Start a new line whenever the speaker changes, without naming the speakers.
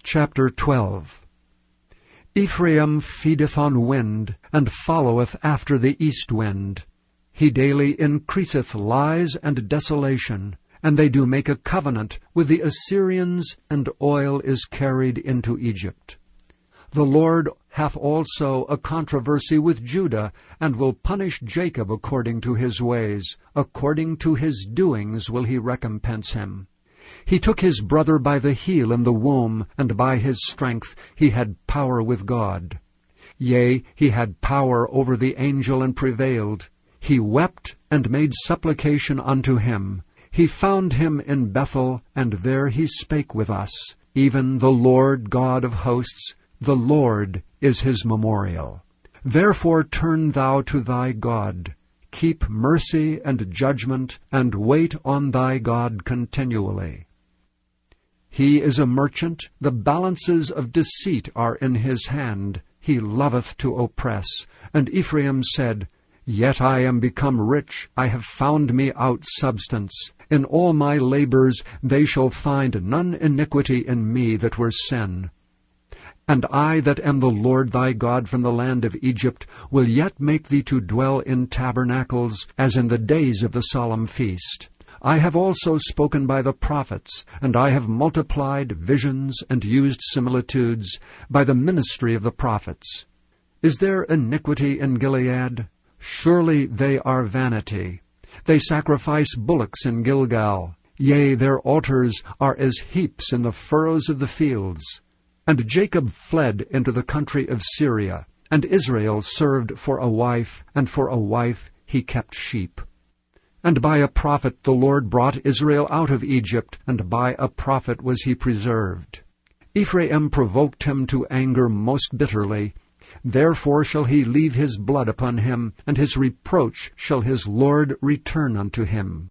Chapter 12. Ephraim feedeth on wind, and followeth after the east wind. He daily increaseth lies and desolation, and they do make a covenant with the Assyrians, and oil is carried into Egypt. The Lord hath also a controversy with Judah, and will punish Jacob according to his ways. According to his doings will he recompense him. He took his brother by the heel in the womb, and by his strength he had power with God. Yea, he had power over the angel and prevailed. He wept and made supplication unto him. He found him in Bethel, and there he spake with us. Even the Lord God of hosts, the Lord is his memorial. Therefore turn thou to thy God. Keep mercy and judgment, and wait on thy God continually. He is a merchant, the balances of deceit are in his hand. He loveth to oppress. And Ephraim said, Yet I am become rich, I have found me out substance. In all my labors they shall find none iniquity in me that were sin. And I that am the Lord thy God from the land of Egypt will yet make thee to dwell in tabernacles, as in the days of the solemn feast. I have also spoken by the prophets, and I have multiplied visions and used similitudes by the ministry of the prophets. Is there iniquity in Gilead? Surely they are vanity. They sacrifice bullocks in Gilgal. Yea, their altars are as heaps in the furrows of the fields. And Jacob fled into the country of Syria, and Israel served for a wife, and for a wife he kept sheep. And by a prophet the Lord brought Israel out of Egypt, and by a prophet was he preserved. Ephraim provoked him to anger most bitterly. Therefore shall he leave his blood upon him, and his reproach shall his Lord return unto him.